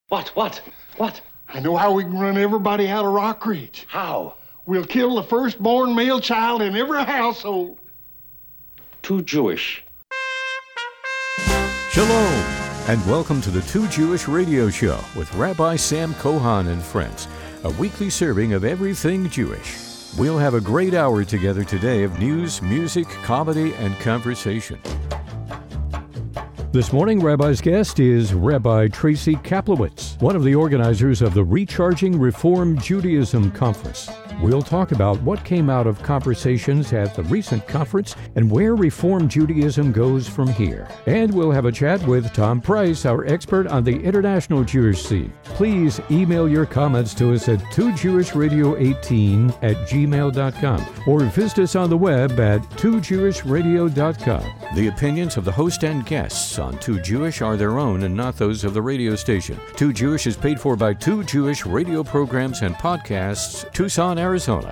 What? I know how we can run everybody out of Rock Ridge. How? We'll kill the firstborn male child in every household. Too Jewish. Shalom, and welcome to the Too Jewish Radio Show with Rabbi Sam Kohan and friends, a weekly serving of everything Jewish. We'll have a great hour together today of news, music, comedy, and conversation. This morning, Rabbi's guest is Rabbi Tracy Kaplowitz, one of the organizers of the Recharging Reform Judaism Conference. We'll talk about what came out of conversations at the recent conference and where Reform Judaism goes from here. And we'll have a chat with Tom Price, our expert on the international Jewish scene. Please email your comments to us at 2jewishradio18@gmail.com or visit us on the web at 2jewishradio.com. The opinions of the host and guests on Too Jewish are their own and not those of the radio station. Too Jewish is paid for by Too Jewish radio programs and podcasts, Tucson, Arizona.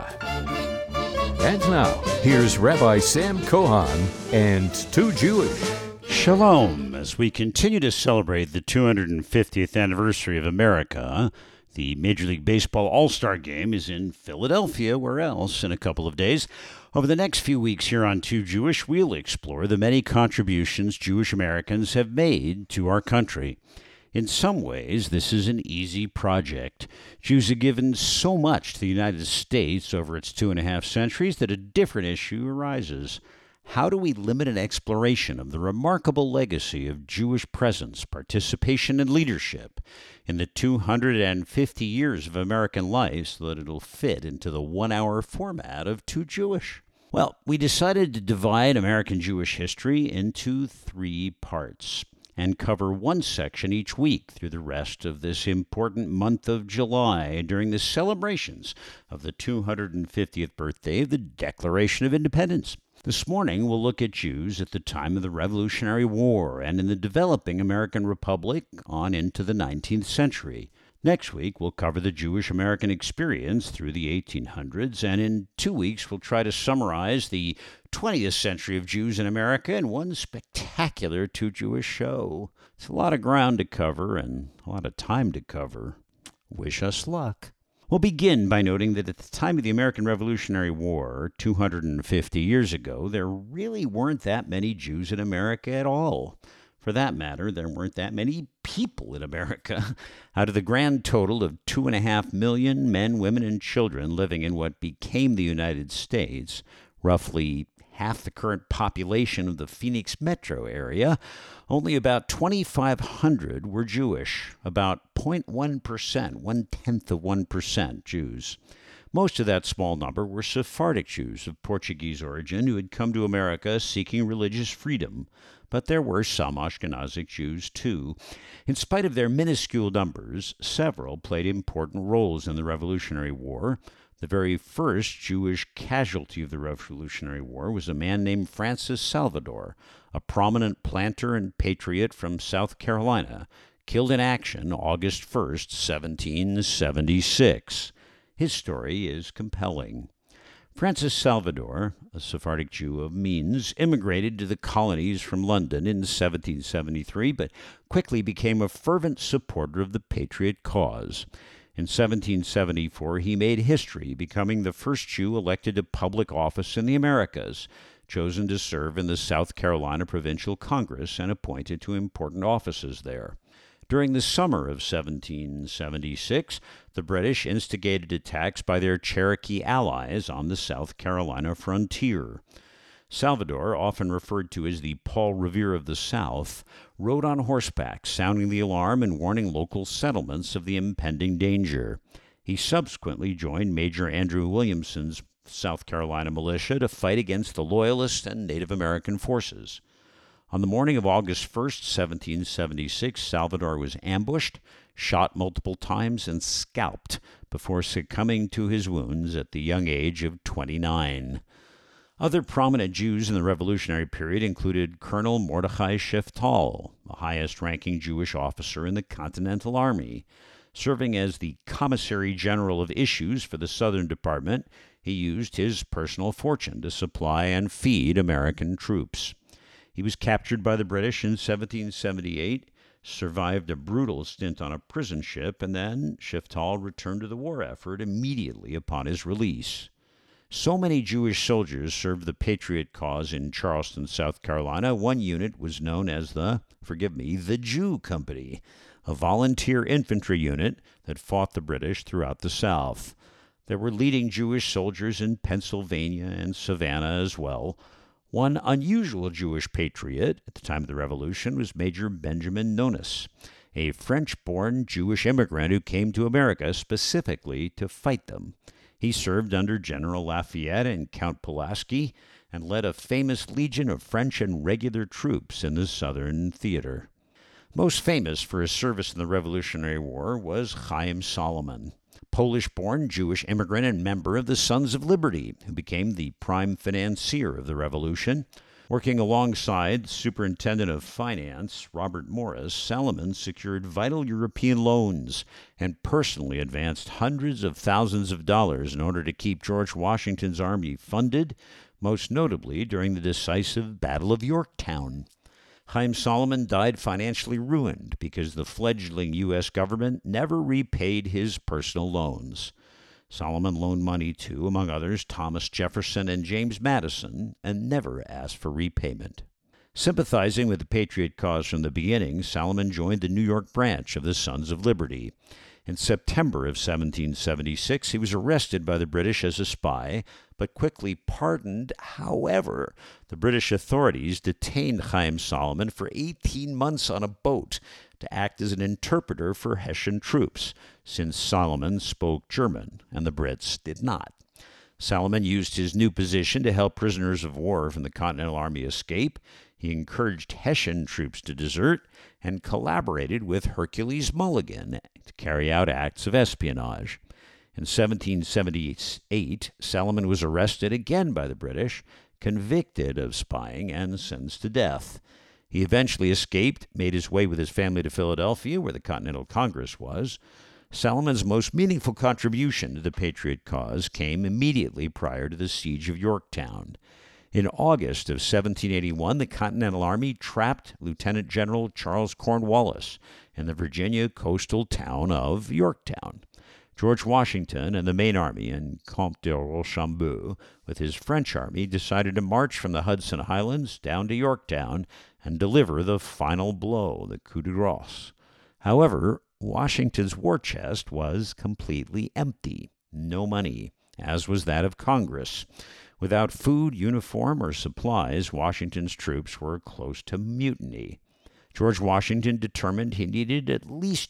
And now, here's Rabbi Sam Kohan and Too Jewish. Shalom. As we continue to celebrate the 250th anniversary of America, the Major League Baseball All-Star Game is in Philadelphia, where else, in a couple of days. Over the next few weeks here on Too Jewish, we'll explore the many contributions Jewish Americans have made to our country. In some ways, this is an easy project. Jews have given so much to the United States over its 2.5 centuries that a different issue arises. How do we limit an exploration of the remarkable legacy of Jewish presence, participation, and leadership in the 250 years of American life so that it'll fit into the 1-hour format of Too Jewish? Well, we decided to divide American Jewish history into 3 parts and cover one section each week through the rest of this important month of July during the celebrations of the 250th birthday of the Declaration of Independence. This morning, we'll look at Jews at the time of the Revolutionary War and in the developing American Republic on into the 19th century. Next week, we'll cover the Jewish American experience through the 1800s, and in 2 weeks, we'll try to summarize the 20th century of Jews in America in one spectacular Too Jewish show. It's a lot of ground to cover and a lot of time to cover. Wish us luck. We'll begin by noting that at the time of the American Revolutionary War, 250 years ago, there really weren't that many Jews in America at all. For that matter, there weren't that many people in America. Out of the grand total of 2.5 million men, women, and children living in what became the United States, roughly half the current population of the Phoenix metro area, only about 2,500 were Jewish, about 0.1%, 1/10% Jews. Most of that small number were Sephardic Jews of Portuguese origin who had come to America seeking religious freedom, but there were some Ashkenazic Jews too. In spite of their minuscule numbers, several played important roles in the Revolutionary War. The very first Jewish casualty of the Revolutionary War was a man named Francis Salvador, a prominent planter and patriot from South Carolina, killed in action August 1st, 1776. His story is compelling. Francis Salvador, a Sephardic Jew of means, immigrated to the colonies from London in 1773, but quickly became a fervent supporter of the Patriot cause. In 1774, he made history, becoming the first Jew elected to public office in the Americas, chosen to serve in the South Carolina Provincial Congress and appointed to important offices there. During the summer of 1776, the British instigated attacks by their Cherokee allies on the South Carolina frontier. Salvador, often referred to as the Paul Revere of the South, rode on horseback, sounding the alarm and warning local settlements of the impending danger. He subsequently joined Major Andrew Williamson's South Carolina militia to fight against the Loyalist and Native American forces. On the morning of August 1st, 1776, Salvador was ambushed, shot multiple times, and scalped before succumbing to his wounds at the young age of 29. Other prominent Jews in the Revolutionary period included Colonel Mordechai Sheftal, the highest-ranking Jewish officer in the Continental Army. Serving as the Commissary General of Issues for the Southern Department, he used his personal fortune to supply and feed American troops. He was captured by the British in 1778, survived a brutal stint on a prison ship, and then Shiftal returned to the war effort immediately upon his release. So many Jewish soldiers served the Patriot cause in Charleston, South Carolina, one unit was known as the Jew Company, a volunteer infantry unit that fought the British throughout the South. There were leading Jewish soldiers in Pennsylvania and Savannah as well. One unusual Jewish patriot at the time of the Revolution was Major Benjamin Nonis, a French-born Jewish immigrant who came to America specifically to fight them. He served under General Lafayette and Count Pulaski and led a famous legion of French and regular troops in the Southern Theater. Most famous for his service in the Revolutionary War was Chaim Salomon, Polish-born Jewish immigrant and member of the Sons of Liberty, who became the prime financier of the Revolution. Working alongside Superintendent of Finance Robert Morris, Salomon secured vital European loans and personally advanced hundreds of thousands of dollars in order to keep George Washington's army funded, most notably during the decisive Battle of Yorktown. Chaim Salomon died financially ruined because the fledgling U.S. government never repaid his personal loans. Salomon loaned money to, among others, Thomas Jefferson and James Madison, and never asked for repayment. Sympathizing with the Patriot cause from the beginning, Salomon joined the New York branch of the Sons of Liberty. In September of 1776, he was arrested by the British as a spy, but quickly pardoned. However, the British authorities detained Chaim Salomon for 18 months on a boat to act as an interpreter for Hessian troops, since Salomon spoke German and the Brits did not. Salomon used his new position to help prisoners of war from the Continental Army escape. He encouraged Hessian troops to desert and collaborated with Hercules Mulligan to carry out acts of espionage. In 1778, Salomon was arrested again by the British, convicted of spying, and sentenced to death. He eventually escaped, made his way with his family to Philadelphia, where the Continental Congress was. Salomon's most meaningful contribution to the Patriot cause came immediately prior to the siege of Yorktown. In August of 1781, the Continental Army trapped Lieutenant General Charles Cornwallis in the Virginia coastal town of Yorktown. George Washington and the main army and Comte de Rochambeau, with his French army, decided to march from the Hudson Highlands down to Yorktown and deliver the final blow, the coup de grace. However, Washington's war chest was completely empty. No money, as was that of Congress. Without food, uniform, or supplies, Washington's troops were close to mutiny. George Washington determined he needed at least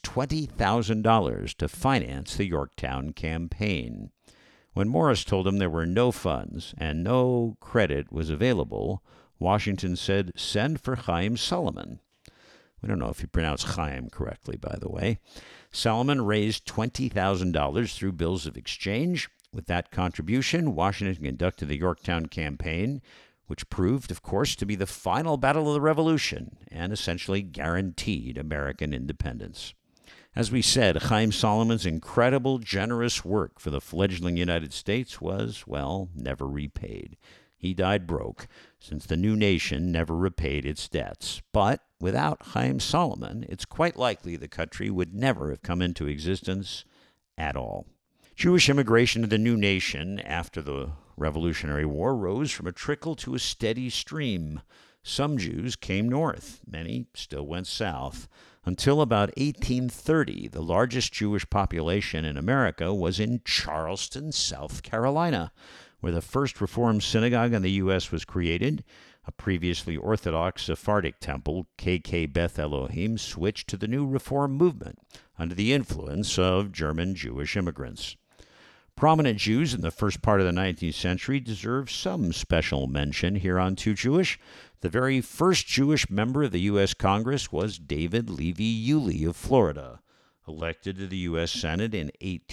$20,000 to finance the Yorktown campaign. When Morris told him there were no funds and no credit was available, Washington said, "Send for Chaim Salomon." We don't know if you pronounce Chaim correctly, by the way. Salomon raised $20,000 through bills of exchange. With that contribution, Washington conducted the Yorktown campaign, which proved, of course, to be the final battle of the Revolution and essentially guaranteed American independence. As we said, Chaim Salomon's incredible, generous work for the fledgling United States was, well, never repaid. He died broke, since the new nation never repaid its debts. But without Chaim Salomon, it's quite likely the country would never have come into existence at all. Jewish immigration to the new nation after the Revolutionary War rose from a trickle to a steady stream. Some Jews came north. Many still went south. Until about 1830, the largest Jewish population in America was in Charleston, South Carolina, where the first Reformed synagogue in the U.S. was created. A previously Orthodox Sephardic temple, KK Beth Elohim, switched to the new Reform movement under the influence of German Jewish immigrants. Prominent Jews in the first part of the 19th century deserve some special mention here on Too Jewish. The very first Jewish member of the U.S. Congress was David Levy Yulee of Florida, elected to the U.S. Senate in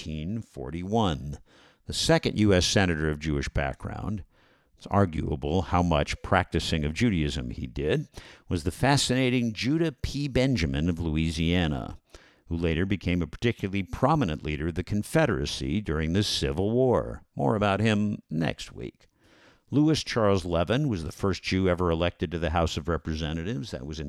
1841. The second U.S. senator of Jewish background, it's arguable how much practicing of Judaism he did, was the fascinating Judah P. Benjamin of Louisiana, who later became a particularly prominent leader of the Confederacy during the Civil War. More about him next week. Louis Charles Levin was the first Jew ever elected to the House of Representatives. That was in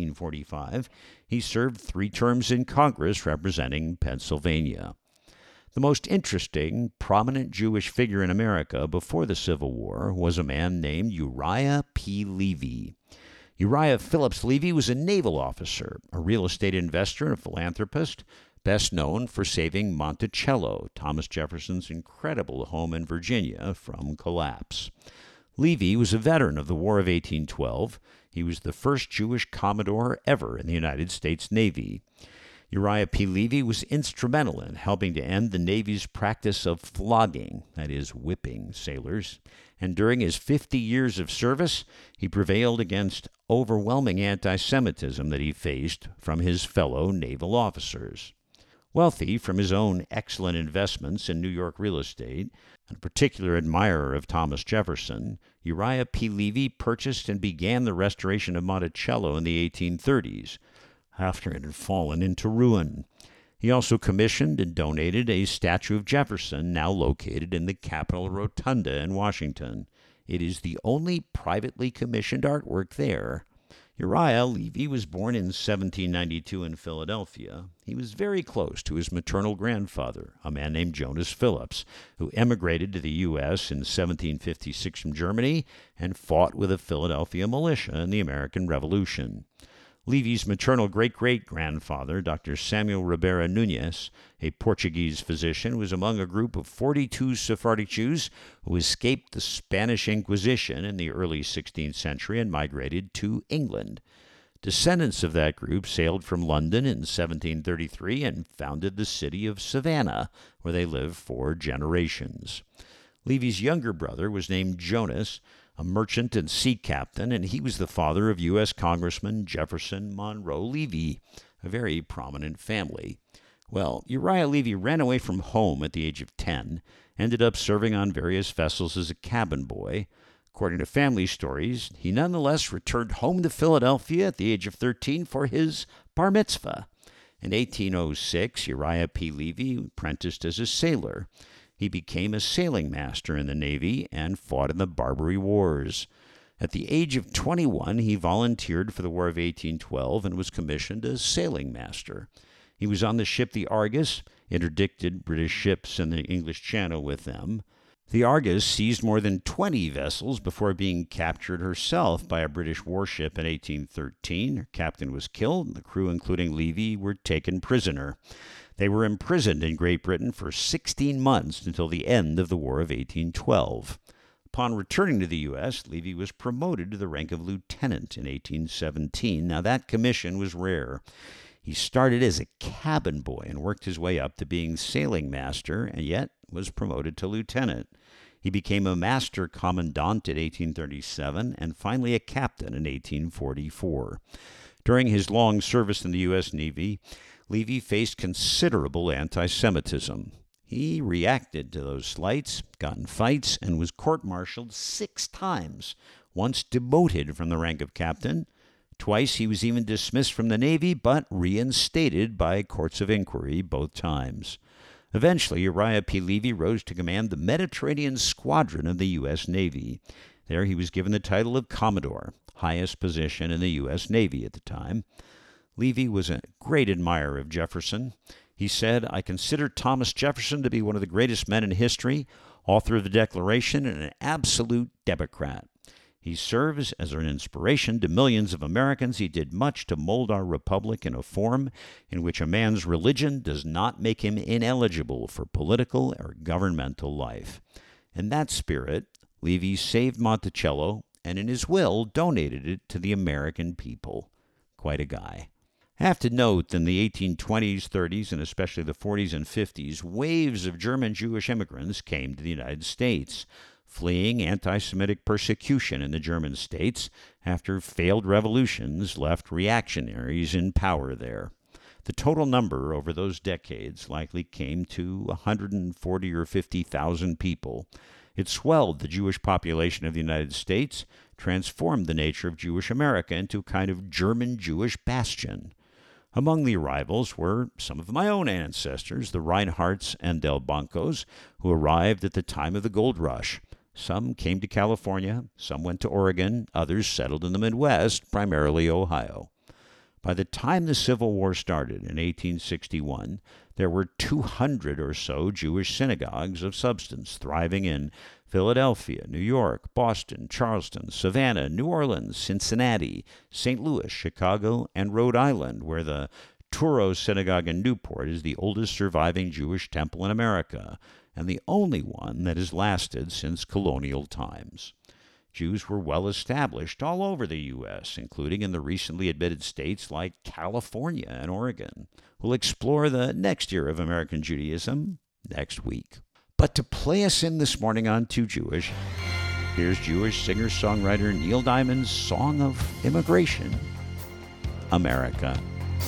1845. He served 3 terms in Congress representing Pennsylvania. The most interesting, prominent Jewish figure in America before the Civil War was a man named Uriah P. Levy. Uriah Phillips Levy was a naval officer, a real estate investor and a philanthropist, best known for saving Monticello, Thomas Jefferson's incredible home in Virginia, from collapse. Levy was a veteran of the War of 1812. He was the first Jewish commodore ever in the United States Navy. Uriah P. Levy was instrumental in helping to end the Navy's practice of flogging, that is, whipping sailors. And during his 50 years of service, he prevailed against overwhelming anti-Semitism that he faced from his fellow naval officers. Wealthy from his own excellent investments in New York real estate, and a particular admirer of Thomas Jefferson, Uriah P. Levy purchased and began the restoration of Monticello in the 1830s, after it had fallen into ruin. He also commissioned and donated a statue of Jefferson, now located in the Capitol Rotunda in Washington. It is the only privately commissioned artwork there. Uriah Levy was born in 1792 in Philadelphia. He was very close to his maternal grandfather, a man named Jonas Phillips, who emigrated to the U.S. in 1756 from Germany and fought with the Philadelphia militia in the American Revolution. Levy's maternal great-great-grandfather, Dr. Samuel Ribera Nunes, a Portuguese physician, was among a group of 42 Sephardic Jews who escaped the Spanish Inquisition in the early 16th century and migrated to England. Descendants of that group sailed from London in 1733 and founded the city of Savannah, where they lived for generations. Levy's younger brother was named Jonas, a merchant and sea captain, and he was the father of U.S. Congressman Jefferson Monroe Levy, a very prominent family. Well, Uriah Levy ran away from home at the age of 10, ended up serving on various vessels as a cabin boy. According to family stories, he nonetheless returned home to Philadelphia at the age of 13 for his bar mitzvah. In 1806, Uriah P. Levy apprenticed as a sailor. He became a sailing master in the Navy and fought in the Barbary Wars. At the age of 21, he volunteered for the War of 1812 and was commissioned as sailing master. He was on the ship the Argus, interdicted British ships in the English Channel with them. The Argus seized more than 20 vessels before being captured herself by a British warship in 1813. Her captain was killed, and the crew, including Levy, were taken prisoner. They were imprisoned in Great Britain for 16 months until the end of the War of 1812. Upon returning to the U.S., Levy was promoted to the rank of lieutenant in 1817. Now, that commission was rare. He started as a cabin boy and worked his way up to being sailing master, and yet was promoted to lieutenant. He became a master commandant in 1837 and finally a captain in 1844. During his long service in the U.S. Navy, Levy faced considerable anti-Semitism. He reacted to those slights, got in fights, and was court-martialed 6 times, once demoted from the rank of captain. Twice he was even dismissed from the Navy, but reinstated by courts of inquiry both times. Eventually, Uriah P. Levy rose to command the Mediterranean Squadron of the U.S. Navy. There he was given the title of Commodore, highest position in the U.S. Navy at the time. Levy was a great admirer of Jefferson. He said, "I consider Thomas Jefferson to be one of the greatest men in history, author of the Declaration, and an absolute Democrat. He serves as an inspiration to millions of Americans. He did much to mold our republic in a form in which a man's religion does not make him ineligible for political or governmental life." In that spirit, Levy saved Monticello and in his will donated it to the American people. Quite a guy. I have to note that in the 1820s, 30s, and especially the 40s and 50s, waves of German Jewish immigrants came to the United States, fleeing anti-Semitic persecution in the German states after failed revolutions left reactionaries in power there. The total number over those decades likely came to 140 or 50,000 people. It swelled the Jewish population of the United States, transformed the nature of Jewish America into a kind of German Jewish bastion. Among the arrivals were some of my own ancestors, the Reinhardts and Delbancos, who arrived at the time of the gold rush. Some came to California, some went to Oregon, others settled in the Midwest, primarily Ohio. By the time the Civil War started in 1861, there were 200 or so Jewish synagogues of substance thriving in Philadelphia, New York, Boston, Charleston, Savannah, New Orleans, Cincinnati, St. Louis, Chicago, and Rhode Island, where the Touro Synagogue in Newport is the oldest surviving Jewish temple in America, and the only one that has lasted since colonial times. Jews were well established all over the U.S., including in the recently admitted states like California and Oregon. We'll explore the next era of American Judaism next week. But to play us in this morning on Too Jewish, here's Jewish singer-songwriter Neil Diamond's Song of Immigration, America.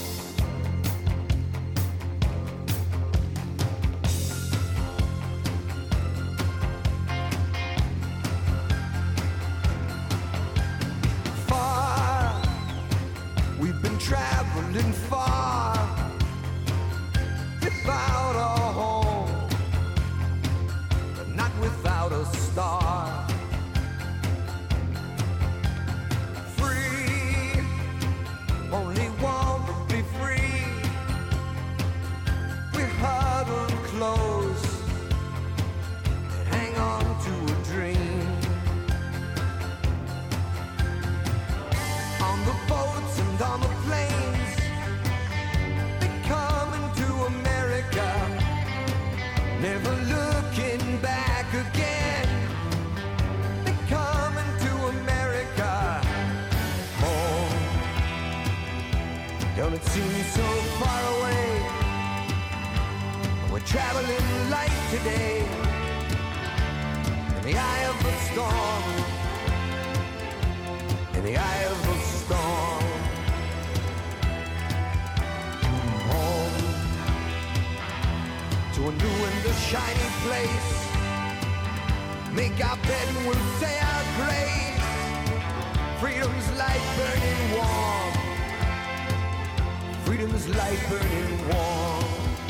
Traveling far without a home, but not without a star. Free, only want to be free. We huddle close and hang on to a dream. On the boats and on the planes, they coming to America, never looking back again. They coming to America, home. Don't it seem so far away? We're traveling light today, in the eye of the storm, in the eye of the storm. Home to a new and a shiny place. Make our bed and we'll say our grace. Freedom's light burning warm. Freedom's light burning warm.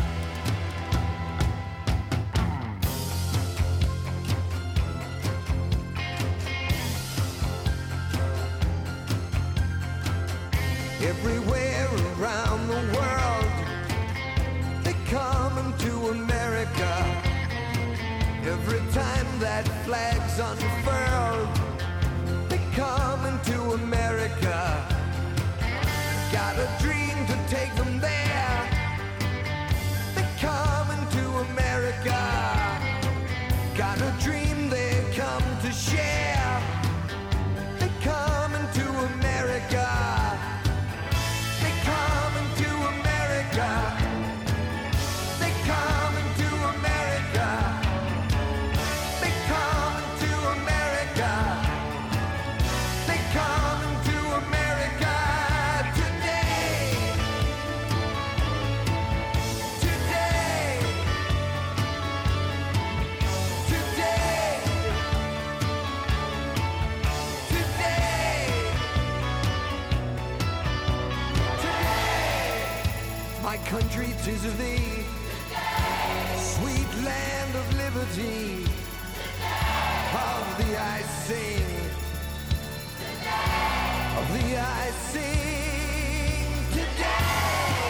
Everywhere around the world, they coming to America. Every time that flag's unfurled, they coming to America. Got a dream to take them there. They coming to America. Got a dream they come to share. They coming to America. Country, 'tis of thee, sweet land of liberty, of thee I sing, of thee I sing today,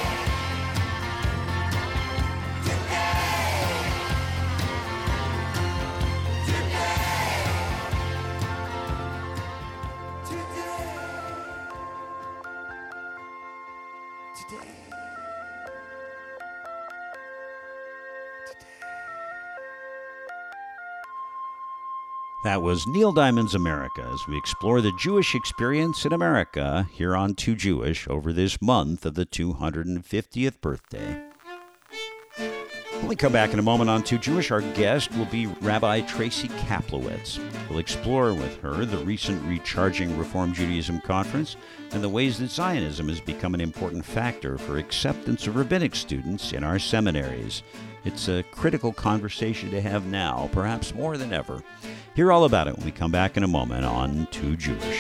today, today, today. That was Neil Diamond's America as we explore the Jewish experience in America here on Too Jewish over this month of the 250th birthday. When we come back in a moment on Too Jewish, our guest will be Rabbi Tracy Kaplowitz. We'll explore with her the recent Recharging Reform Judaism Conference and the ways that Zionism has become an important factor for acceptance of rabbinic students in our seminaries. It's a critical conversation to have now, perhaps more than ever. Hear all about it when we come back in a moment on Too Jewish.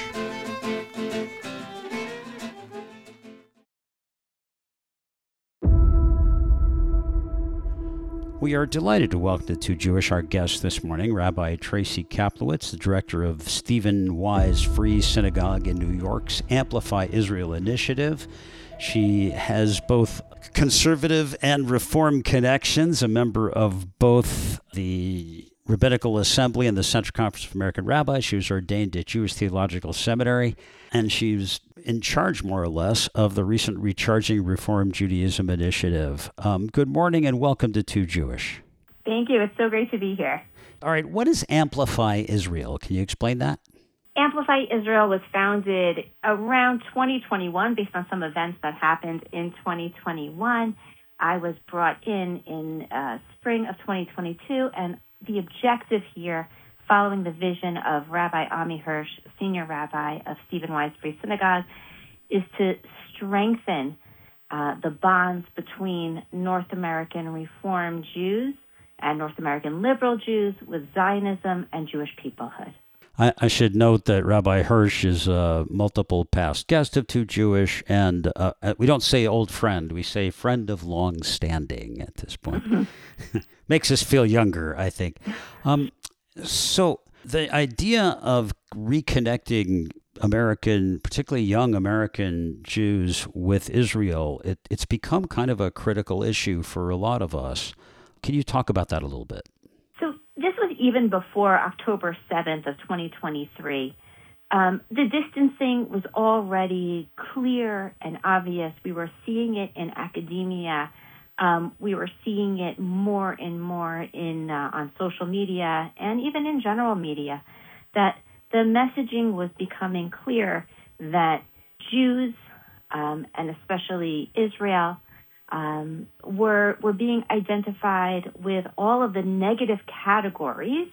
We are delighted to welcome the two Jewish our guests this morning, Rabbi Tracy Kaplowitz, the director of Stephen Wise Free Synagogue in New York's Amplify Israel initiative. She has both conservative and reform connections, a member of both the Rabbinical Assembly and the Central Conference of American Rabbis. She was ordained at Jewish Theological Seminary, and she was in charge, more or less, of the recent Recharging Reform Judaism initiative. Good morning and welcome to Two Jewish. Thank you. It's so great to be here. All right, what is Amplify Israel? Can you explain that? Amplify Israel was founded around 2021 based on some events that happened in 2021. I was brought in spring of 2022, and the objective here, following the vision of Rabbi Ami Hirsch, senior rabbi of Stephen Wise Free Synagogue, is to strengthen the bonds between North American Reform Jews and North American liberal Jews with Zionism and Jewish peoplehood. I should note that Rabbi Hirsch is a multiple past guest of Two Jewish, and we don't say old friend, we say friend of long standing at this point. Makes us feel younger, I think. So the idea of reconnecting American, particularly young American Jews with Israel, it's become kind of a critical issue for a lot of us. Can you talk about that a little bit? So this was even before October 7th of 2023. The distancing was already clear and obvious. We were seeing it in academia. We were seeing it more and more on social media and even in general media, that the messaging was becoming clear that Jews, and especially Israel, were being identified with all of the negative categories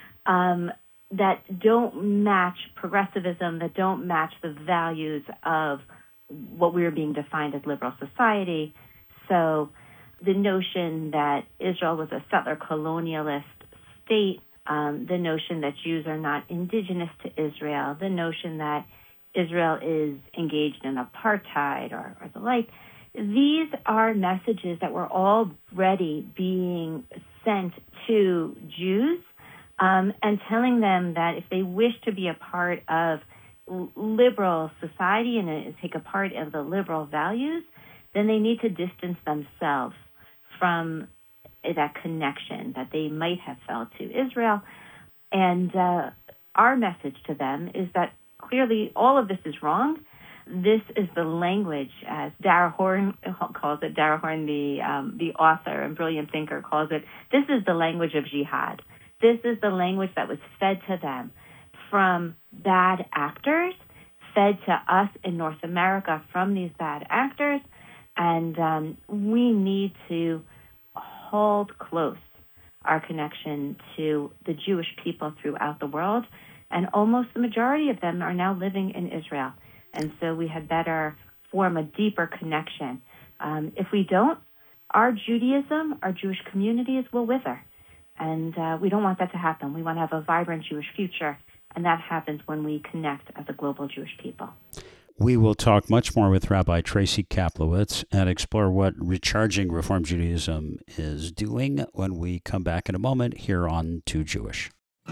that don't match progressivism, that don't match the values of what we were being defined as liberal society. So the notion that Israel was a settler colonialist state, the notion that Jews are not indigenous to Israel, the notion that Israel is engaged in apartheid or the like, these are messages that were already being sent to Jews and telling them that if they wish to be a part of liberal society and take a part of the liberal values, then they need to distance themselves from that connection that they might have felt to Israel. And our message to them is that clearly all of this is wrong. This is the language, as Dara Horn calls it. Dara Horn, the author and brilliant thinker, calls it. This is the language of jihad. This is the language that was fed to them from bad actors, fed to us in North America from these bad actors. And we need to hold close our connection to the Jewish people throughout the world. And almost the majority of them are now living in Israel. And so we had better form a deeper connection. If we don't, our Judaism, our Jewish communities will wither. And we don't want that to happen. We want to have a vibrant Jewish future. And that happens when we connect as a global Jewish people. We will talk much more with Rabbi Tracy Kaplowitz and explore what Recharging Reform Judaism is doing when we come back in a moment here on Two Jewish.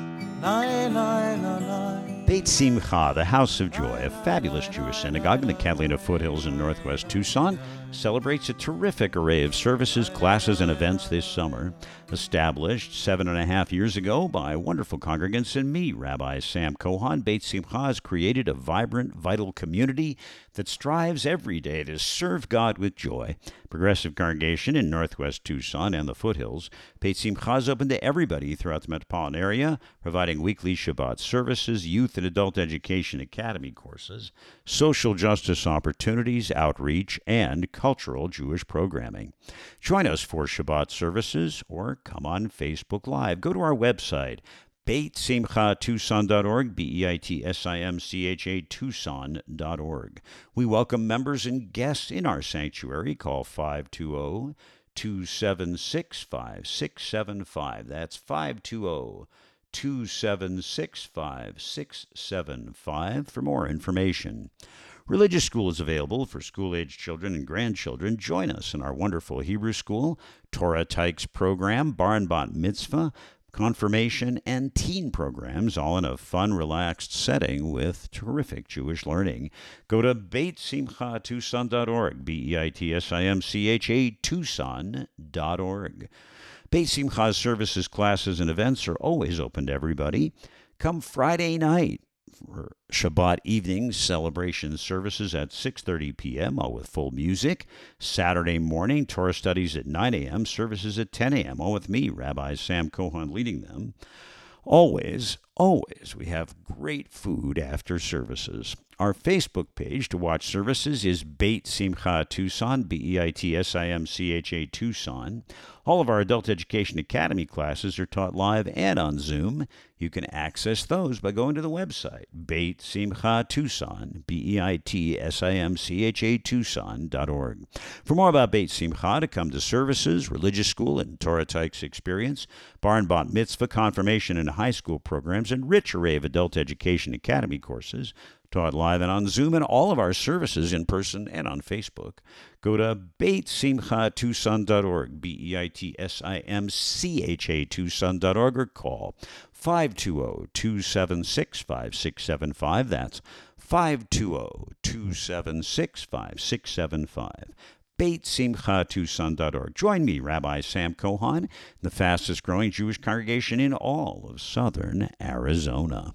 Beit Simcha, the House of Joy, a fabulous Jewish synagogue in the Catalina foothills in northwest Tucson, celebrates a terrific array of services, classes, and events this summer. Established 7.5 years ago by wonderful congregants and me, Rabbi Sam Kohan, Beit Simcha has created a vibrant, vital community that strives every day to serve God with joy. Progressive congregation in northwest Tucson and the foothills, Beit Simcha is open to everybody throughout the metropolitan area, providing weekly Shabbat services, youth and adult education academy courses, social justice opportunities, outreach, and cultural Jewish programming. Join us for Shabbat services or come on Facebook Live. Go to our website, BeitSimchaTucson.org, BeitSimcha Tucson.org. We welcome members and guests in our sanctuary. Call 520-276-5675. That's 520 2765675 for more information. Religious School is available for school-age children and grandchildren. Join us in our wonderful Hebrew school, Torah Tykes program, Bar and Bat Mitzvah, confirmation, and teen programs, all in a fun, relaxed setting with terrific Jewish learning. Go to BeitSimchaTucson.org, BeitSimcha Tucson.org. Beit Simcha's services, classes, and events are always open to everybody. Come Friday night for Shabbat evening celebration services at 6:30 p.m., all with full music. Saturday morning, Torah studies at 9 a.m., services at 10 a.m., all with me, Rabbi Sam Cohen, leading them. Always, we have great food after services. Our Facebook page to watch services is Beit Simcha Tucson, BeitSimcha Tucson. All of our Adult Education Academy classes are taught live and on Zoom. You can access those by going to the website, Beit Simcha Tucson, BeitSimcha Tucson.org. For more about Beit Simcha, to come to services, religious school, and Torah Tykes experience, Bar and Bat Mitzvah, confirmation, and high school programs, and rich array of Adult Education Academy courses, taught live and on Zoom, and all of our services in person and on Facebook, go to BeitSimchaTucson.org, BeitSimcha Tucson.org, or call 520-276-5675. That's 520-276-5675. BeitSimchaTucson.org. Join me, Rabbi Sam Cohen, the fastest growing Jewish congregation in all of southern Arizona.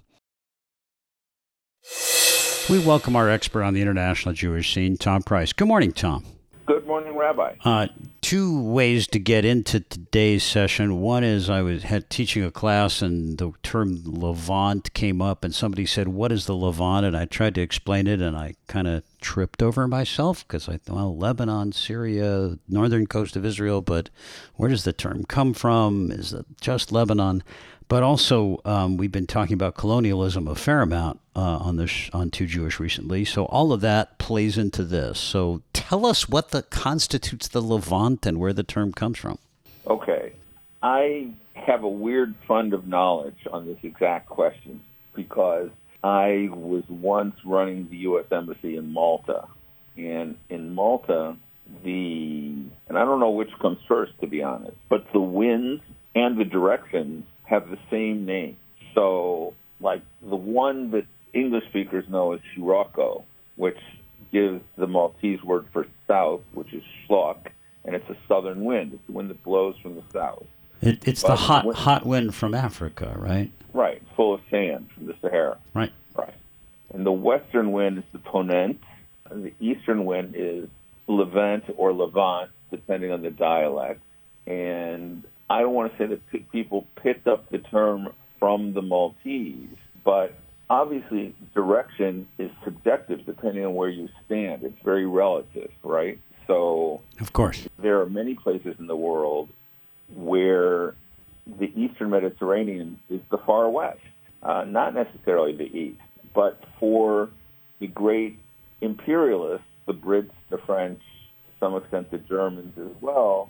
We welcome our expert on the international Jewish scene, Tom Price. Good morning, Tom. Good morning, Rabbi. Two ways to get into today's session. One is I was teaching a class and the term Levant came up and somebody said, what is the Levant? And I tried to explain it and I kind of tripped over myself because I thought, well, Lebanon, Syria, northern coast of Israel, but where does the term come from? Is it just Lebanon? But also, we've been talking about colonialism a fair amount on Too Jewish recently. So all of that plays into this. So tell us what constitutes the Levant and where the term comes from. Okay. I have a weird fund of knowledge on this exact question because I was once running the U.S. Embassy in Malta. And in Malta, and I don't know which comes first, to be honest, but the winds and the directions have the same name. So, like, the one that English speakers know is Scirocco, which gives the Maltese word for south, which is shlock, and it's a southern wind. It's the wind that blows from the south. It's the hot wind from Africa, right? Right, full of sand from the Sahara. Right. And the western wind is the Ponent, and the eastern wind is Levant or Levant, depending on the dialect. And I don't want to say that people picked up the term from the Maltese, but obviously direction is subjective depending on where you stand. It's very relative, right? So, of course, there are many places in the world where the Eastern Mediterranean is the far west, not necessarily the east. But for the great imperialists, the Brits, the French, to some extent the Germans as well,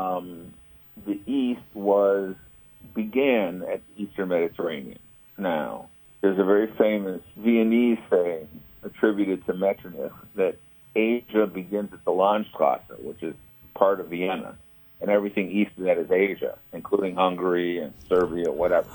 the East began at the Eastern Mediterranean. Now, there's a very famous Viennese saying attributed to Metternich that Asia begins at the Landstrasse, which is part of Vienna, and everything east of that is Asia, including Hungary and Serbia, whatever.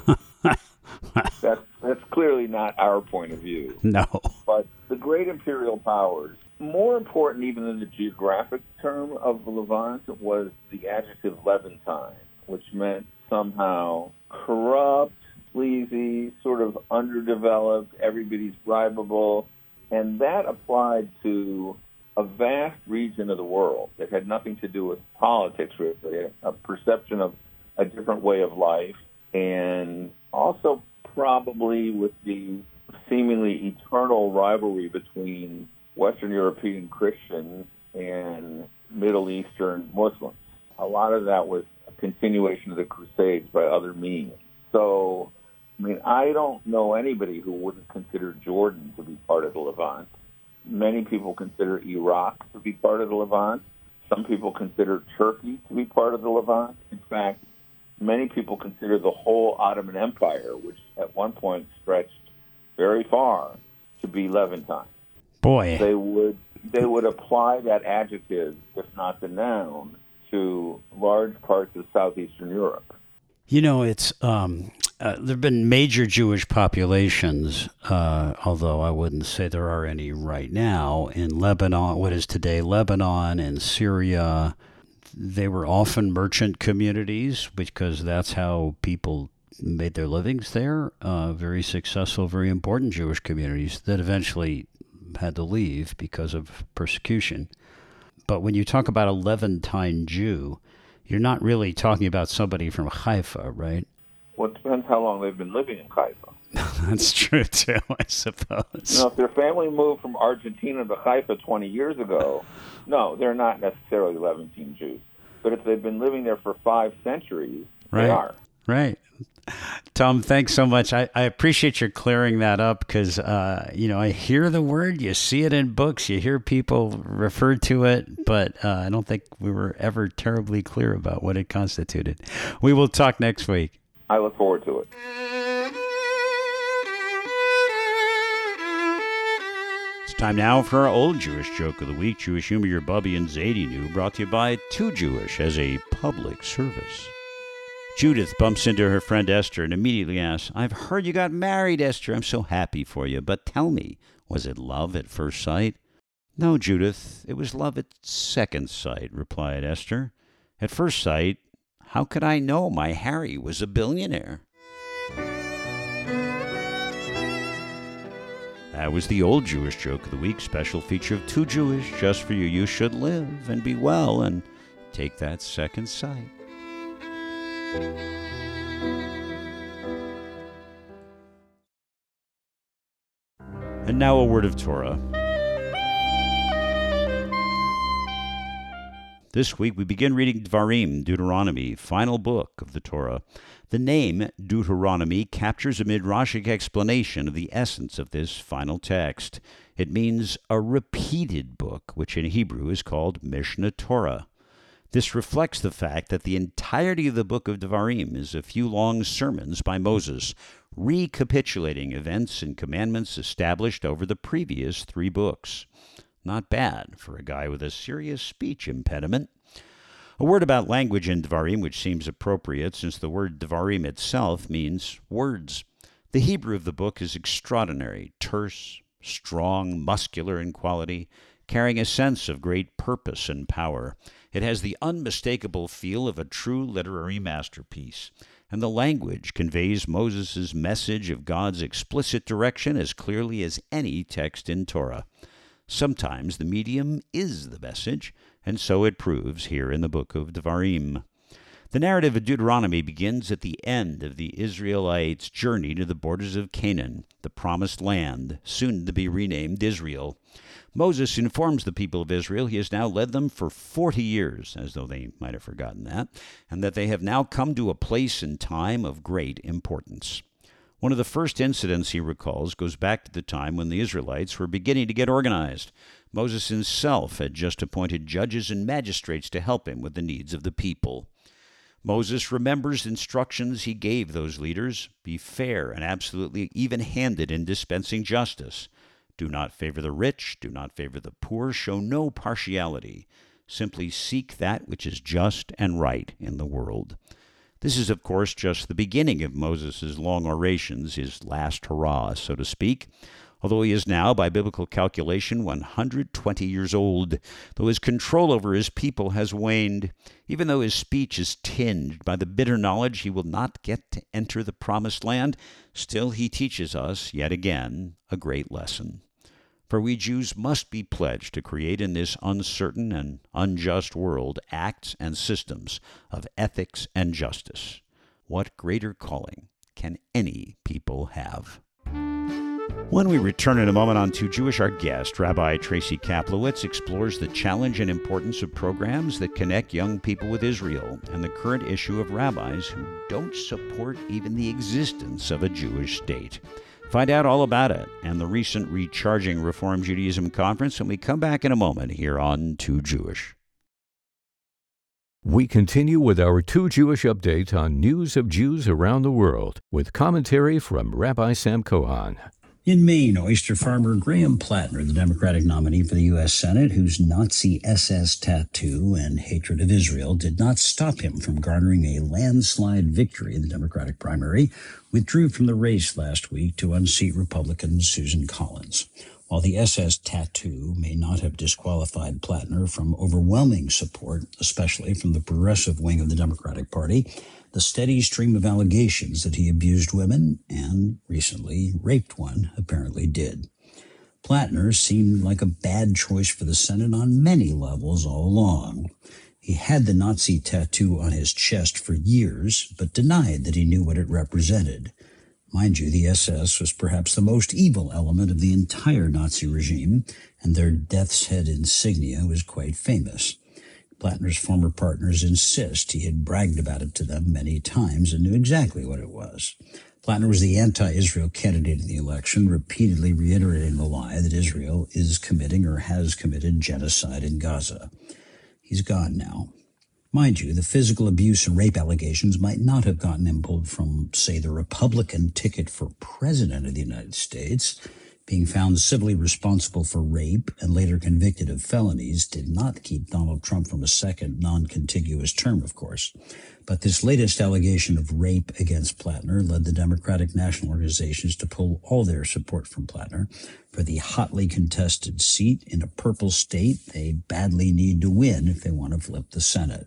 That's clearly not our point of view. No. But the great imperial powers, more important even than the geographic term of the Levant, was the adjective Levantine, which meant somehow corrupt, sleazy, sort of underdeveloped, everybody's bribable, and that applied to a vast region of the world that had nothing to do with politics, really, a perception of a different way of life, and also probably with the seemingly eternal rivalry between Western European Christians and Middle Eastern Muslims. A lot of that was a continuation of the Crusades by other means. So, I mean, I don't know anybody who wouldn't consider Jordan to be part of the Levant. Many people consider Iraq to be part of the Levant. Some people consider Turkey to be part of the Levant. In fact, many people consider the whole Ottoman Empire, which at one point stretched very far, to be Levantine. Boy. They would apply that adjective, if not the noun, to large parts of southeastern Europe. You know, it's there have been major Jewish populations, although I wouldn't say there are any right now, in Lebanon, what is today Lebanon and Syria. They were often merchant communities because that's how people made their livings there. Very successful, very important Jewish communities that eventually had to leave because of persecution. But when you talk about a Levantine Jew, you're not really talking about somebody from Haifa, right? Well, it depends how long they've been living in Haifa. That's true, too, I suppose. You know, if their family moved from Argentina to Haifa 20 years ago, no, they're not necessarily Levantine Jews. But if they've been living there for 5 centuries, they are. Right. Tom, thanks so much. I appreciate your clearing that up because, I hear the word, you see it in books, you hear people refer to it, but I don't think we were ever terribly clear about what it constituted. We will talk next week. I look forward to it. It's time now for our old Jewish joke of the week, Jewish humor your Bubby and Zadie knew, brought to you by Too Jewish as a public service. Judith bumps into her friend Esther and immediately asks, "I've heard you got married, Esther. I'm so happy for you. But tell me, was it love at first sight?" "No, Judith, it was love at second sight," replied Esther. "At first sight, how could I know my Harry was a billionaire?" That was the old Jewish joke of the week, special feature of Too Jewish, just for you. You should live and be well and take that second sight. And now a word of Torah. This week we begin reading Dvarim, Deuteronomy, final book of the Torah. The name Deuteronomy captures a midrashic explanation of the essence of this final text. It means a repeated book, which in Hebrew is called Mishneh Torah. This reflects the fact that the entirety of the book of Dvarim is a few long sermons by Moses, recapitulating events and commandments established over the previous 3 books. Not bad for a guy with a serious speech impediment. A word about language in Dvarim, which seems appropriate since the word Dvarim itself means words. The Hebrew of the book is extraordinary, terse, strong, muscular in quality, carrying a sense of great purpose and power. It has the unmistakable feel of a true literary masterpiece, and the language conveys Moses' message of God's explicit direction as clearly as any text in Torah. Sometimes the medium is the message, and so it proves here in the book of Dvarim. The narrative of Deuteronomy begins at the end of the Israelites' journey to the borders of Canaan, the promised land, soon to be renamed Israel. Moses informs the people of Israel he has now led them for 40 years, as though they might have forgotten that, and that they have now come to a place and time of great importance. One of the first incidents he recalls goes back to the time when the Israelites were beginning to get organized. Moses himself had just appointed judges and magistrates to help him with the needs of the people. Moses remembers instructions he gave those leaders: be fair and absolutely even-handed in dispensing justice. Do not favor the rich, do not favor the poor, show no partiality. Simply seek that which is just and right in the world. This is, of course, just the beginning of Moses' long orations, his last hurrah, so to speak. Although he is now, by biblical calculation, 120 years old, though his control over his people has waned, even though his speech is tinged by the bitter knowledge he will not get to enter the promised land, still he teaches us, yet again, a great lesson. For we Jews must be pledged to create in this uncertain and unjust world acts and systems of ethics and justice. What greater calling can any people have? When we return in a moment on Too Jewish, our guest, Rabbi Tracy Kaplowitz, explores the challenge and importance of programs that connect young people with Israel and the current issue of rabbis who don't support even the existence of a Jewish state. Find out all about it and the recent Recharging Reform Judaism Conference when we come back in a moment here on Too Jewish. We continue with our Two Jewish updates on news of Jews around the world with commentary from Rabbi Sam Kohan. In Maine, oyster farmer Graham Plattner, the Democratic nominee for the U.S. Senate, whose Nazi SS tattoo and hatred of Israel did not stop him from garnering a landslide victory in the Democratic primary, withdrew from the race last week to unseat Republican Susan Collins. While the SS tattoo may not have disqualified Plattner from overwhelming support, especially from the progressive wing of the Democratic Party, the steady stream of allegations that he abused women and, recently, raped one apparently did. Plattner seemed like a bad choice for the Senate on many levels all along. He had the Nazi tattoo on his chest for years, but denied that he knew what it represented. Mind you, the SS was perhaps the most evil element of the entire Nazi regime, and their death's head insignia was quite famous. Plattner's former partners insist he had bragged about it to them many times and knew exactly what it was. Plattner was the anti-Israel candidate in the election, repeatedly reiterating the lie that Israel is committing or has committed genocide in Gaza. He's gone now. Mind you, the physical abuse and rape allegations might not have gotten him pulled from, say, the Republican ticket for president of the United States. Being found civilly responsible for rape and later convicted of felonies did not keep Donald Trump from a second non-contiguous term, of course. But this latest allegation of rape against Plattner led the Democratic national organizations to pull all their support from Plattner for the hotly contested seat in a purple state they badly need to win if they want to flip the Senate.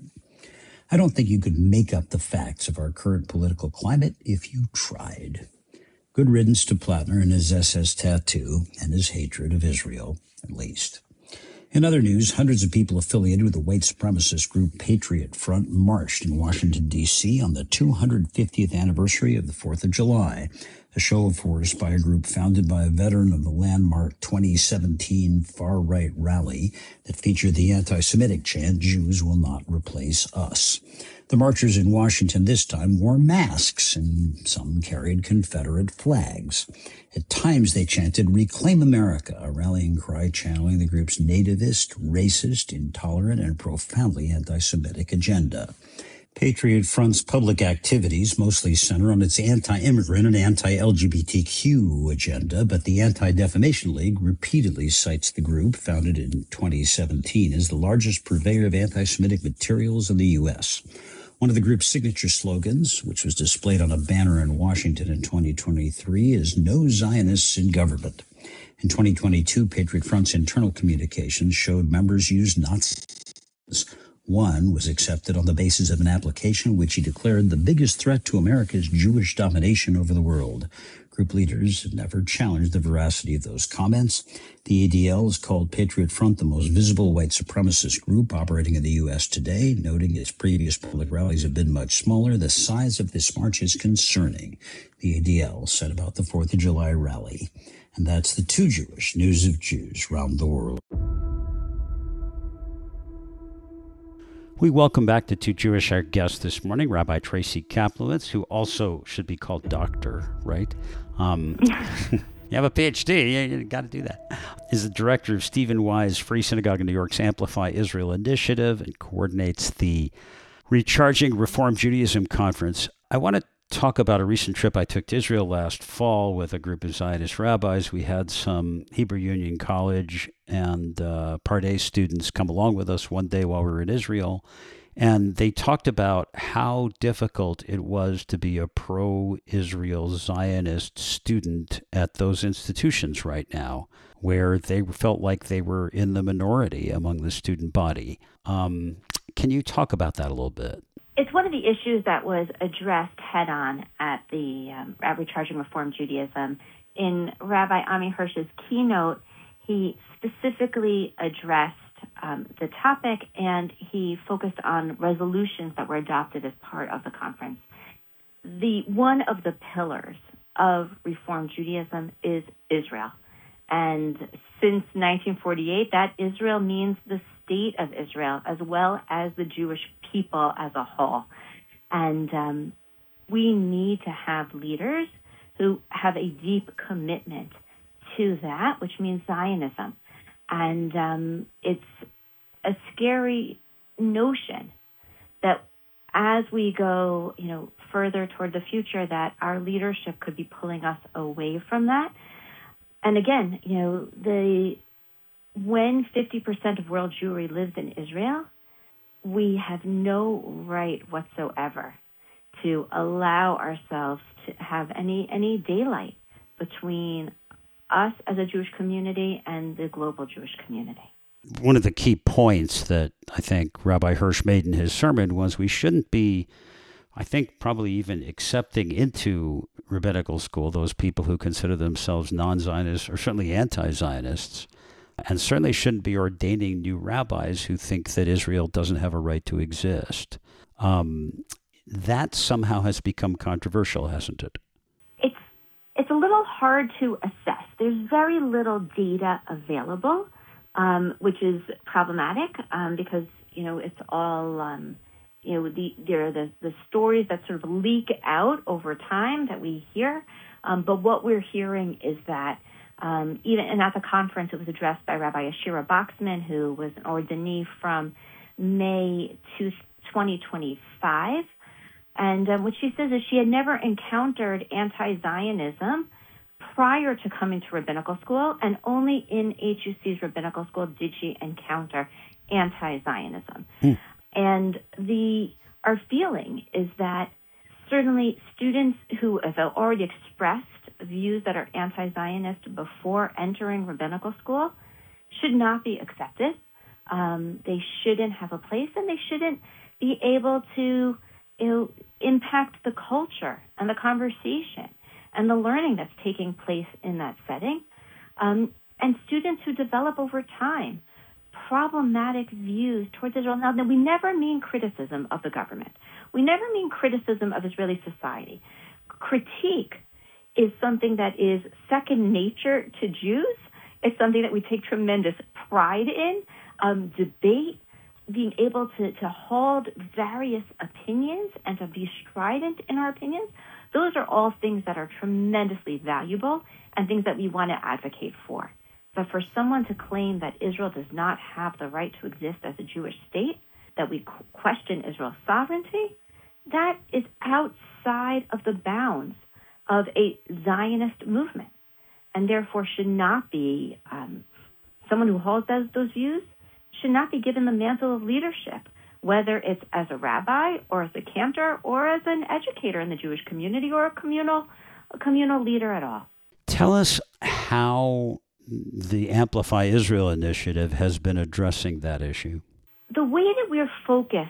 I don't think you could make up the facts of our current political climate if you tried. Good riddance to Plattner and his SS tattoo and his hatred of Israel, at least. In other news, hundreds of people affiliated with the white supremacist group Patriot Front marched in Washington, D.C. on the 250th anniversary of the 4th of July, a show of force by a group founded by a veteran of the landmark 2017 far-right rally that featured the anti-Semitic chant, "Jews will not replace us." The marchers in Washington this time wore masks, and some carried Confederate flags. At times they chanted, "Reclaim America," a rallying cry channeling the group's nativist, racist, intolerant, and profoundly anti-Semitic agenda. Patriot Front's public activities mostly center on its anti-immigrant and anti-LGBTQ agenda, but the Anti-Defamation League repeatedly cites the group, founded in 2017, as the largest purveyor of anti-Semitic materials in the U.S. One of the group's signature slogans, which was displayed on a banner in Washington in 2023, is "No Zionists in Government." In 2022, Patriot Front's internal communications showed members used Nazi. One was accepted on the basis of an application which he declared the biggest threat to America's Jewish domination over the world. Group leaders have never challenged the veracity of those comments. The ADL has called Patriot Front the most visible white supremacist group operating in the U.S. today, noting its previous public rallies have been much smaller. The size of this march is concerning, the ADL said about the 4th of July rally. And that's the Two Jewish news of Jews around the world. We welcome back to Two Jewish, our guest this morning, Rabbi Tracy Kaplowitz, who also should be called doctor, right? You have a PhD, you got to do that. Is the director of Stephen Wise Free Synagogue in New York's Amplify Israel Initiative and coordinates the Recharging Reform Judaism Conference. I want to talk about a recent trip I took to Israel last fall with a group of Zionist rabbis. We had some Hebrew Union College and Part A students come along with us one day while we were in Israel, and they talked about how difficult it was to be a pro-Israel Zionist student at those institutions right now, where they felt like they were in the minority among the student body. Can you talk about that a little bit? It's one of the issues that was addressed head-on at the Recharging Reform Judaism. In Rabbi Ami Hirsch's keynote, he specifically addressed the topic, and he focused on resolutions that were adopted as part of the conference. One of the pillars of Reform Judaism is Israel. And since 1948, that Israel means the state of Israel as well as the Jewish people as a whole. And we need to have leaders who have a deep commitment to that, which means Zionism. And it's a scary notion that as we go, further toward the future, that our leadership could be pulling us away from that. And again, when 50% of world Jewry lives in Israel, we have no right whatsoever to allow ourselves to have any daylight between us as a Jewish community and the global Jewish community. One of the key points that I think Rabbi Hirsch made in his sermon was we shouldn't be, I think, probably even accepting into rabbinical school those people who consider themselves non-Zionists or certainly anti-Zionists, and certainly shouldn't be ordaining new rabbis who think that Israel doesn't have a right to exist. That somehow has become controversial, hasn't it? It's a little hard to assess. There's very little data available, which is problematic because, it's all, there are the stories that sort of leak out over time that we hear. But what we're hearing is that and at the conference, it was addressed by Rabbi Ashira Boxman, who was an ordinee from May 2025. And what she says is she had never encountered anti-Zionism prior to coming to rabbinical school, and only in HUC's rabbinical school did she encounter anti-Zionism. And our feeling is that certainly students who have already expressed views that are anti-Zionist before entering rabbinical school should not be accepted. They shouldn't have a place, and they shouldn't be able to impact the culture and the conversation and the learning that's taking place in that setting. And students who develop over time problematic views towards Israel. Now, we never mean criticism of the government. We never mean criticism of Israeli society. Critique is something that is second nature to Jews. It's something that we take tremendous pride in. Debate, being able to hold various opinions and to be strident in our opinions, those are all things that are tremendously valuable and things that we want to advocate for. But for someone to claim that Israel does not have the right to exist as a Jewish state, that we question Israel's sovereignty, that is outside of the bounds of a Zionist movement, and therefore should not be, someone who holds those views should not be given the mantle of leadership, whether it's as a rabbi or as a cantor or as an educator in the Jewish community or a communal leader at all. Tell us how the Amplify Israel initiative has been addressing that issue. The way that we're focused,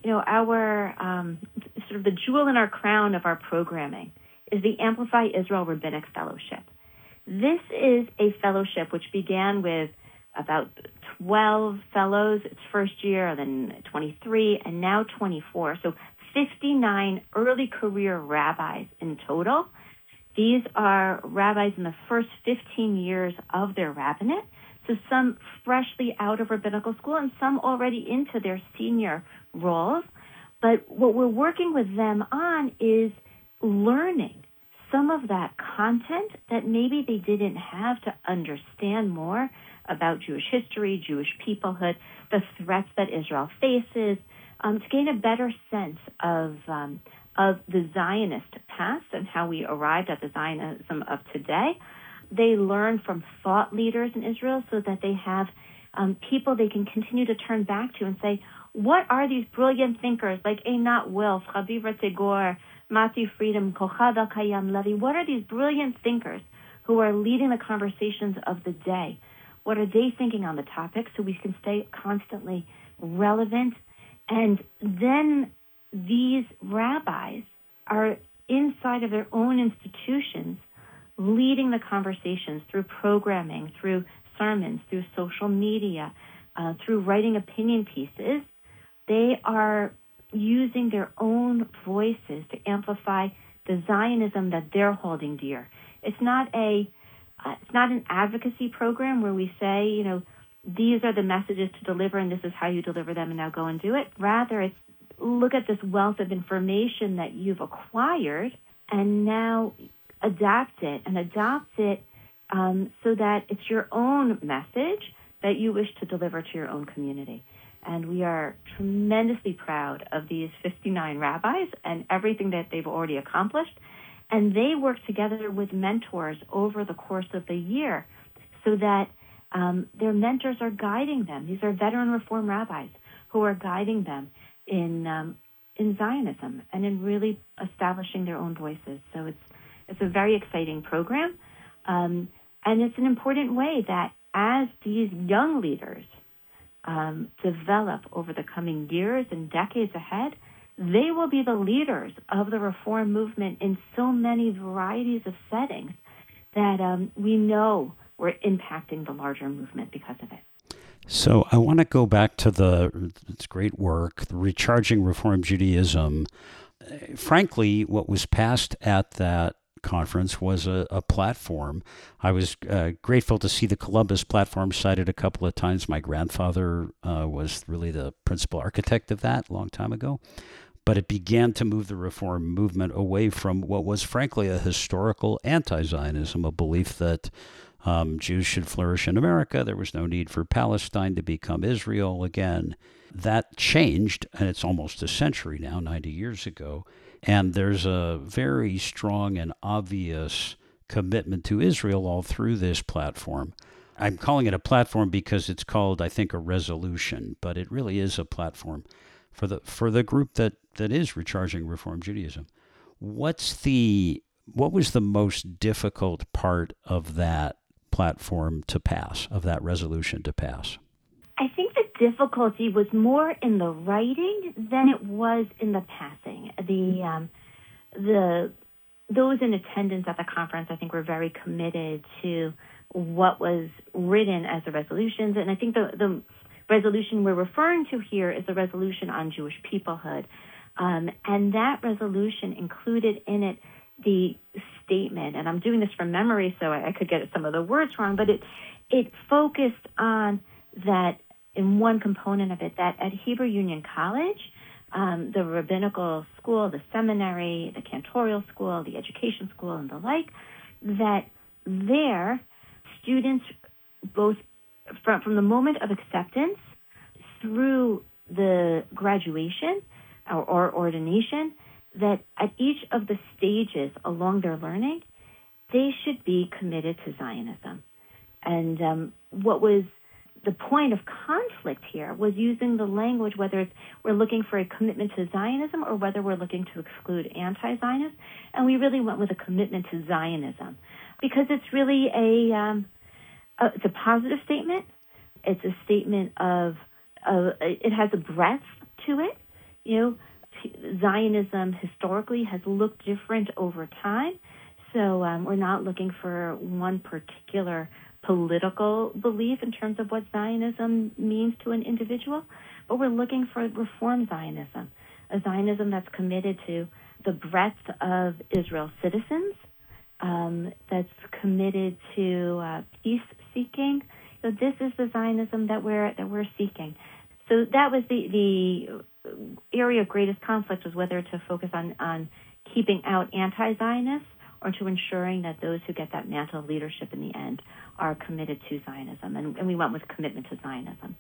our sort of the jewel in our crown of our programming is the Amplify Israel Rabbinic Fellowship. This is a fellowship which began with about 12 fellows its first year, then 23, and now 24. So 59 early career rabbis in total. These are rabbis in the first 15 years of their rabbinate, so some freshly out of rabbinical school and some already into their senior roles. But what we're working with them on is learning some of that content that maybe they didn't have to understand more about Jewish history, Jewish peoplehood, the threats that Israel faces, to gain a better sense of the Zionist past and how we arrived at the Zionism of today. They learn from thought leaders in Israel so that they have people they can continue to turn back to and say, what are these brilliant thinkers like Einat Wilf, Chaviva Tagore, Mati Freedom, Kochad Al-Kayam Levi? What are these brilliant thinkers who are leading the conversations of the day? What are they thinking on the topic so we can stay constantly relevant? And then these rabbis are inside of their own institutions leading the conversations through programming, through sermons, through social media, through writing opinion pieces. They are using their own voices to amplify the Zionism that they're holding dear. It's not an advocacy program where we say, these are the messages to deliver and this is how you deliver them and now go and do it. Rather, it's look at this wealth of information that you've acquired and now adapt it so that it's your own message that you wish to deliver to your own community. And we are tremendously proud of these 59 rabbis and everything that they've already accomplished. And they work together with mentors over the course of the year so that their mentors are guiding them. These are veteran Reform rabbis who are guiding them in Zionism and in really establishing their own voices. So it's a very exciting program. And it's an important way that as these young leaders develop over the coming years and decades ahead, they will be the leaders of the Reform movement in so many varieties of settings that we know we're impacting the larger movement because of it. So I want to go back to it's great work, the Recharging Reform Judaism. Frankly, what was passed at that conference was a platform. I was grateful to see the Columbus platform cited a couple of times. My grandfather was really the principal architect of that a long time ago. But it began to move the Reform movement away from what was frankly a historical anti-Zionism, a belief that Jews should flourish in America. There was no need for Palestine to become Israel again. That changed, and it's almost a century now, 90 years ago. And there's a very strong and obvious commitment to Israel all through this platform. I'm calling it a platform because it's called, I think, a resolution, but it really is a platform for the group that is Recharging Reform Judaism. What was the most difficult part of that platform to pass, of that resolution to pass? I think the difficulty was more in the writing than it was in the passing. Those in attendance at the conference, I think, were very committed to what was written as the resolutions, and I think the resolution we're referring to here is the resolution on Jewish peoplehood, and that resolution included in it the statement, and I'm doing this from memory, so I could get some of the words wrong, but it focused on that in one component of it, that at Hebrew Union College, the rabbinical school, the seminary, the cantorial school, the education school, and the like, that there students, both from the moment of acceptance through the graduation or ordination, that at each of the stages along their learning, they should be committed to Zionism. And what was the point of conflict here was using the language, whether we're looking for a commitment to Zionism or whether we're looking to exclude anti-Zionists. And we really went with a commitment to Zionism because it's really it's a positive statement. It's a statement of it has a breadth to it. You know, Zionism historically has looked different over time. So we're not looking for one particular political belief in terms of what Zionism means to an individual, but we're looking for Reform Zionism, a Zionism that's committed to the breadth of Israel's citizens, that's committed to peace-seeking. So this is the Zionism that we're seeking. So that was the area of greatest conflict, was whether to focus on keeping out anti-Zionists or to ensuring that those who get that mantle of leadership in the end are committed to Zionism. And we went with commitment to Zionism.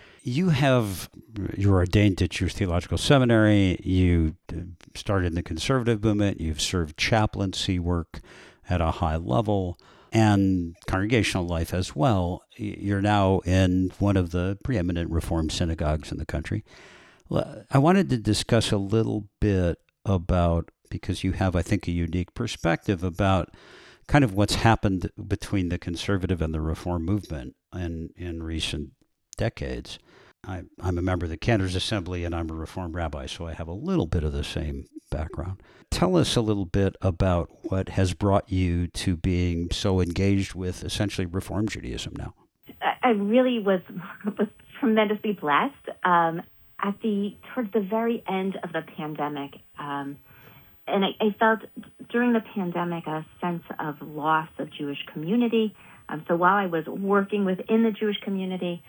You're ordained at Jewish Theological Seminary. You started in the conservative movement. You've served chaplaincy work at a high level and congregational life as well. You're now in one of the preeminent Reform synagogues in the country. I wanted to discuss a little bit about, because you have, I think, a unique perspective about kind of what's happened between the conservative and the Reform movement in recent decades. I'm a member of the Cantor's Assembly, and I'm a Reform rabbi, so I have a little bit of the same background. Tell us a little bit about what has brought you to being so engaged with essentially Reform Judaism now. I really was tremendously blessed. Towards the very end of the pandemic, and I felt during the pandemic a sense of loss of Jewish community. So while I was working within the Jewish community,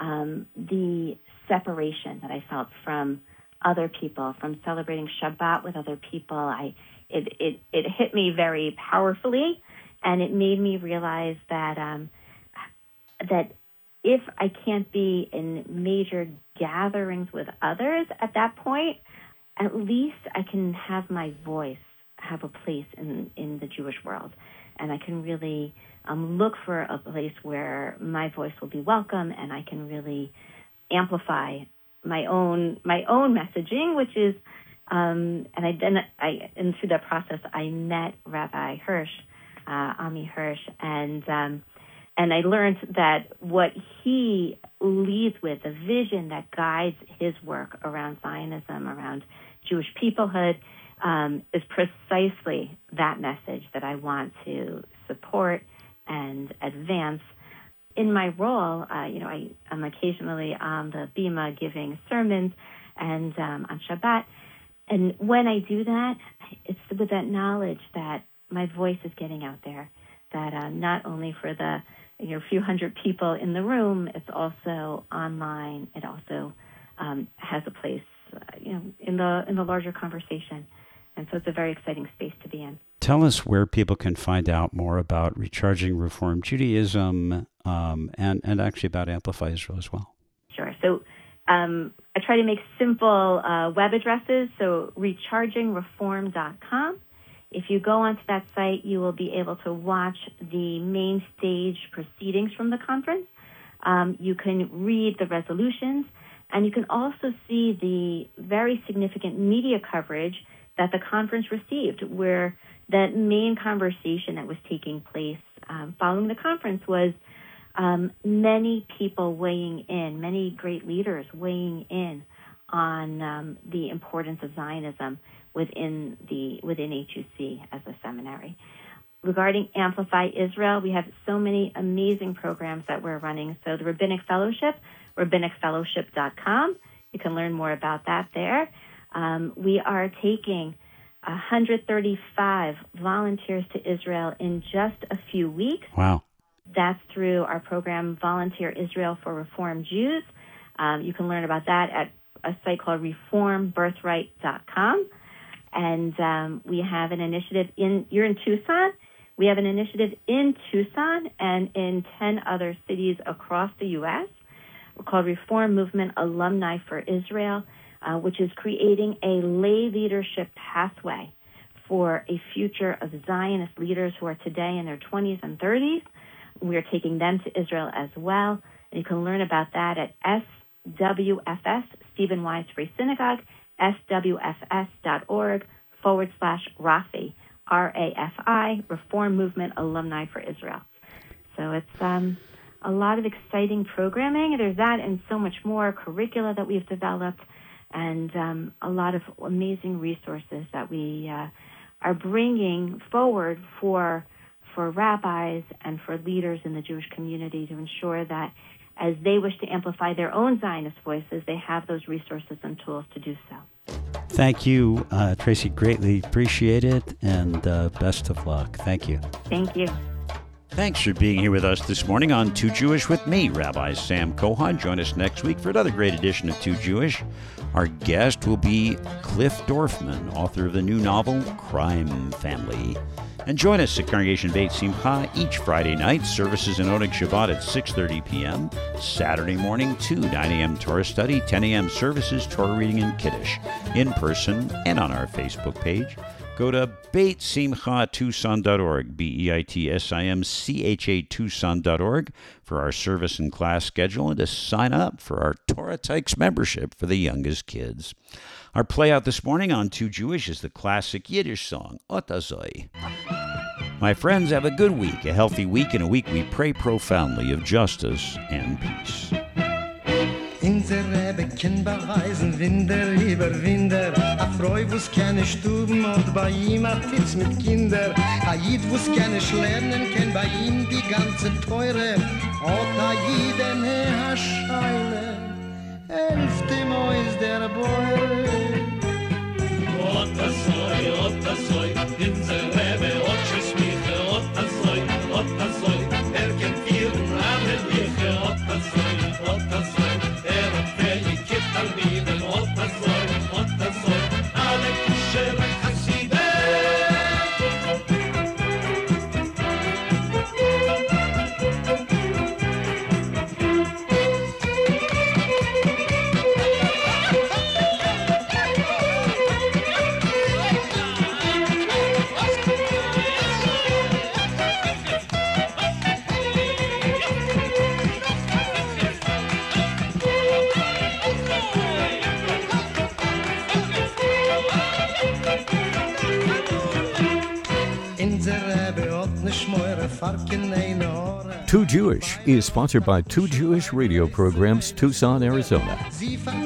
the separation that I felt from other people, from celebrating Shabbat with other people, it hit me very powerfully, and it made me realize that that if I can't be in major gatherings with others, at that point, at least I can have my voice have a place in the Jewish world. And I can really look for a place where my voice will be welcome, and I can really amplify my own messaging, which is, and through that process, I met Rabbi Hirsch, Ami Hirsch, and I learned that what he leads with, the vision that guides his work around Zionism, around Jewish peoplehood, is precisely that message that I want to support and advance. In my role, I'm occasionally on the Bima giving sermons and on Shabbat. And when I do that, it's with that knowledge that my voice is getting out there, that not only for the few hundred people in the room, it's also online. It also has a place, in the larger conversation. And so it's a very exciting space to be in. Tell us where people can find out more about Recharging Reform Judaism and actually about Amplify Israel as well. Sure. So I try to make simple web addresses, so rechargingreform.com. If you go onto that site, you will be able to watch the main stage proceedings from the conference. You can read the resolutions, and you can also see the very significant media coverage that the conference received, where that main conversation that was taking place following the conference was many people weighing in, many great leaders weighing in on the importance of Zionism within HUC as a seminary. Regarding Amplify Israel, we have so many amazing programs that we're running. So the Rabbinic Fellowship, rabbinicfellowship.com. You can learn more about that there. We are taking 135 volunteers to Israel in just a few weeks. Wow. That's through our program, Volunteer Israel for Reform Jews. You can learn about that at a site called reformbirthright.com. And we have an initiative you're in Tucson. We have an initiative in Tucson and in 10 other cities across the U.S. called Reform Movement Alumni for Israel, which is creating a lay leadership pathway for a future of Zionist leaders who are today in their 20s and 30s. We are taking them to Israel as well. And you can learn about that at SWFS, Stephen Wise Free Synagogue, swfs.org/Rafi, RAFI, Reform Movement Alumni for Israel. So it's a lot of exciting programming. There's that and so much more, curricula that we've developed, and a lot of amazing resources that we are bringing forward for rabbis and for leaders in the Jewish community to ensure that as they wish to amplify their own Zionist voices, they have those resources and tools to do so. Thank you, Tracy. Greatly appreciate it, and best of luck. Thank you. Thank you. Thanks for being here with us this morning on Too Jewish with me, Rabbi Sam Kohan. Join us next week for another great edition of Too Jewish. Our guest will be Cliff Dorfman, author of the new novel, Crime Family. And join us at Congregation Beit Simcha each Friday night. Services in Oneg Shabbat at 6:30 p.m. Saturday morning, 9 a.m. Torah study, 10 a.m. services, Torah reading and Kiddush, in person and on our Facebook page. Go to BeitSimchaTucson.org, BeitSimcha Tucson.org, for our service and class schedule and to sign up for our Torah Tykes membership for the youngest kids. Our play out this morning on Too Jewish is the classic Yiddish song, Otazoi. My friends, have a good week, a healthy week, and a week we pray profoundly of justice and peace. Inser Rebbe kann beweisen, Winder über Winder. A Freu, wo's keine Stuben und bei ihm a Titz mit Kinder. A Jid, wo's keine Schlernen, kenn bei ihm die ganze Teure. Ot a Jid, ne ha Scheile, 11. Mois der Beure. Otazoi, Inser Rebbe, Otschesmiche, Otazoi, kennt vieren Rahmen, Liche, Otazoi. Too Jewish is sponsored by Too Jewish Radio Programs, Tucson, Arizona.